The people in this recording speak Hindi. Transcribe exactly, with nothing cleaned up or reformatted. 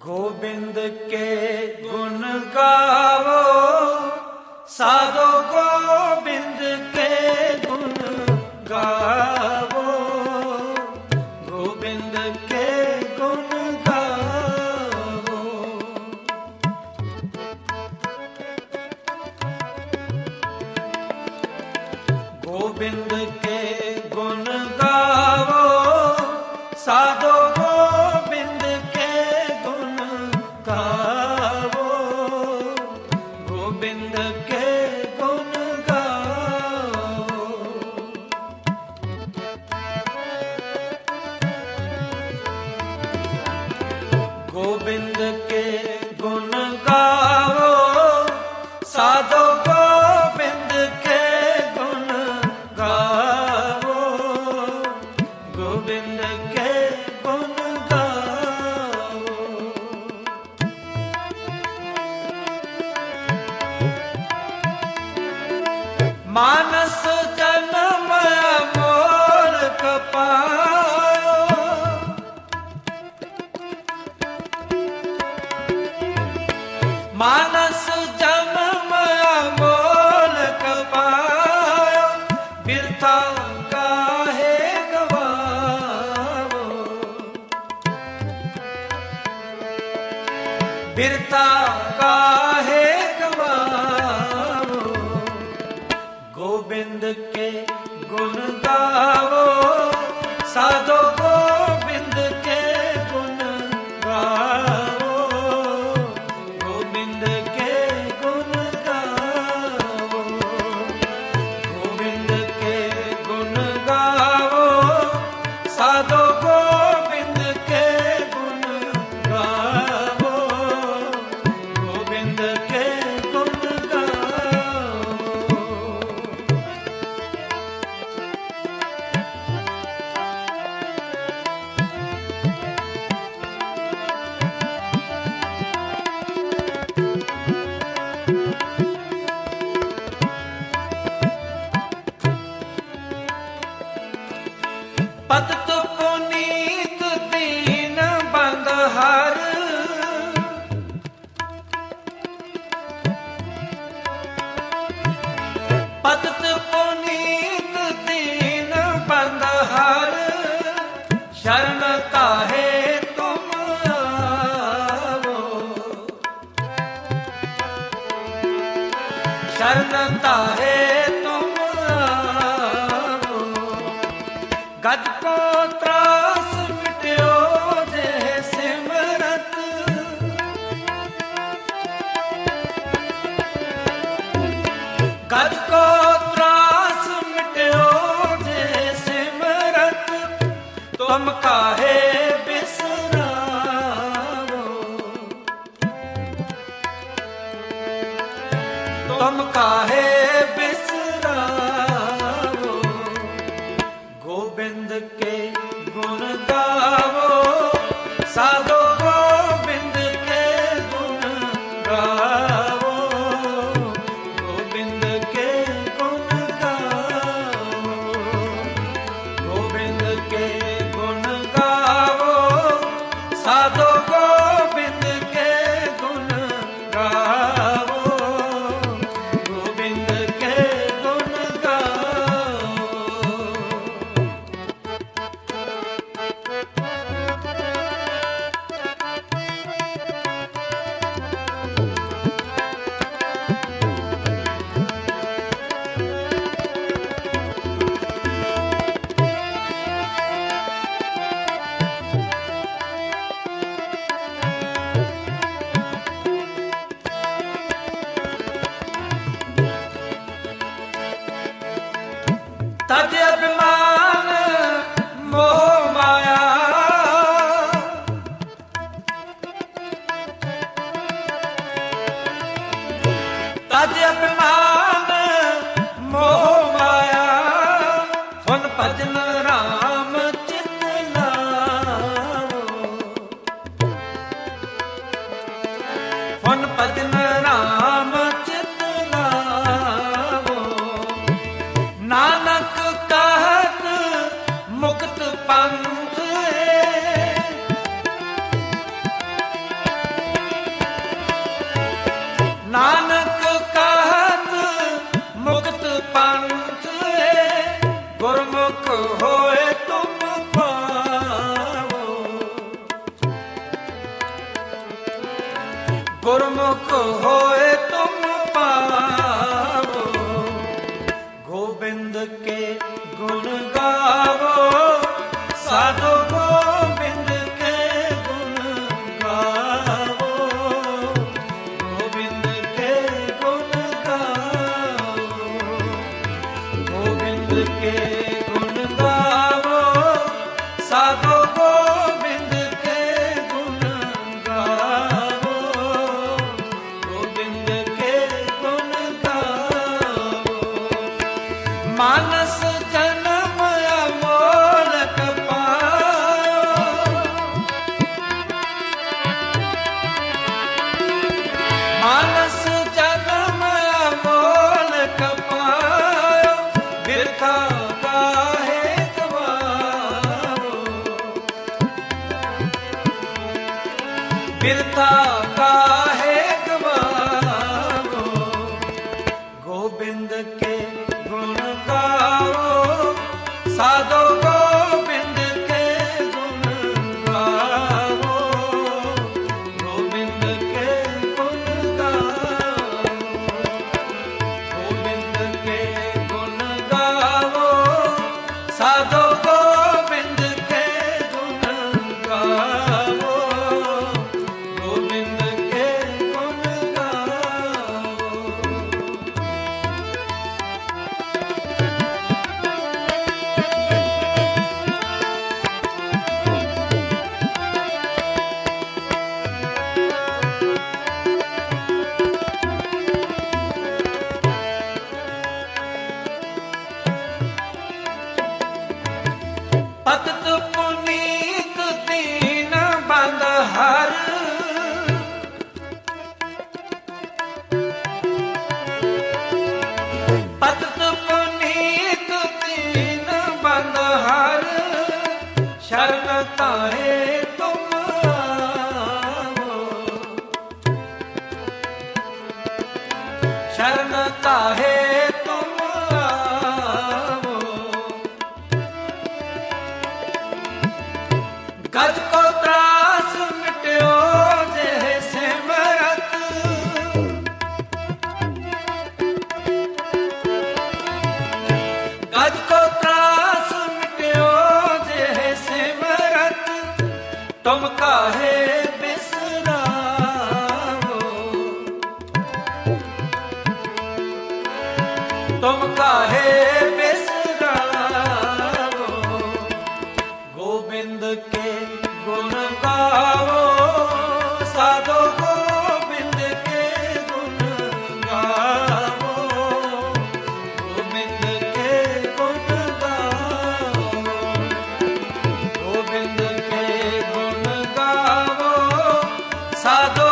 गोविंद के गुण गावो साधो, गोविंद के गुण गावो, गोविंद के गुण गावो। गोविंद के गुण गावो साधो, गोविंद के गुण गावो, गोविंद के गुण गावो। गोविंद के गुण गावो साधो, गोविंद के गुण गावो, गोविंद के गुण गावो। मानस जन्म मोर कपायो, मानस जन्म मोल कपायो, बिरथा काहे गवावो, बिरथा काहे गवावो। गोविंद के गुण गावो साधो, गोविंद के गुण गावो, गोविंद के गुण गावो, गोविंद के गुण गावो साधो, गोविंद के गुण गावो, गोविंद के गुण गावो। पतित पुनीत दीन बंधहर, पतित पुनीत दीन बंधहर, शरण ताहे तुम आवो, शरण ताहे तुम आवो। गज को त्रास मिट्यो जे सिमरत, गज को त्रास मिट्यो जे सिमरत, तुम काहे बिसरावो, तुम काहे बिसरावो। गोविंद के गुण गावो साधो, गोविंद के गुण गावो, गोविंद के गुण गावो, गोविंद के गुण गावो साधो, गोविंद के गुण गावो, गोविंद के गुण गावो। तज अभिमान मोह माया, तज अभिमान मोह माया, फुन भजन राम चित लावो, फुन भजन राम चित लावो। नानक कहत मुक्त पंथ गुरमुख होए तुम पावो, गोविंद के गुण गावो, साधो गोविंद के गुण गावो, गोविंद के गुण गावो, गोविंद के गुण गावो, साधो गोविंद के गुण गावो, गोविंद के गुण गावो। मानस जन्म अमोलक पायो, मानस जन्म अमोलक पायो, बिरथा काहे गवावो, बिरथा काहे गवावो, गोविंद के गुण गावो, साधो गोविंद के गुण गावो, गोविंद के गुण गावो, गोविंद के गुण गावो, साधो गोविंद के गुण गावो, गोविंद के गुण गावो। पतित पुनीत दीन बंद हर, पतित पुनीत दीन बंद हर, शरण ताहे तुम आवो, शरण ताहे तुम आवो, गज को त्रास मिट्यो जेह सिमरत, गज को त्रास मिट्यो जेह सिमरत, तुम काहे बिसरावो, तुम काहे बिसरावो, गोविंद के गुण गावो, साधो गोविंद के गुण गावो, गोविंद के गुण गावो, गोविंद के गुण गावो, साधो